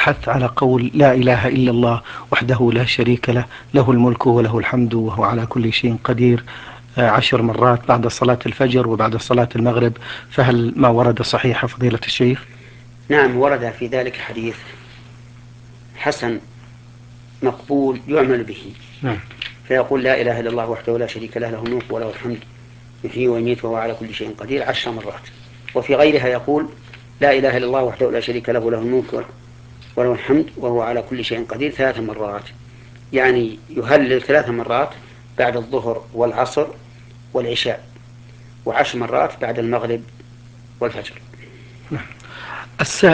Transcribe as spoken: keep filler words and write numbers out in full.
الحث على قول لا إله إلا الله وحده لا شريك له، له الملك وله الحمد وهو على كل شيء قدير، عشر مرات بعد صلاة الفجر وبعد صلاة المغرب، فهل ما ورد صحيح فضيلة الشيخ؟ نعم، ورد في ذلك حديث حسن مقبول يعمل به. نعم. فيقول لا إله إلا الله وحده لا شريك له، له الملك وله الحمد يحيي ويميت وهو على كل شيء قدير عشر مرات. وفي غيرها يقول لا إله إلا الله وحده لا شريك له، له الملك وله الحمد وهو على كل شيء قدير ثلاث مرات. يعني يهلل ثلاث مرات بعد الظهر والعصر والعشاء، وعشر مرات بعد المغرب والفجر. نعم.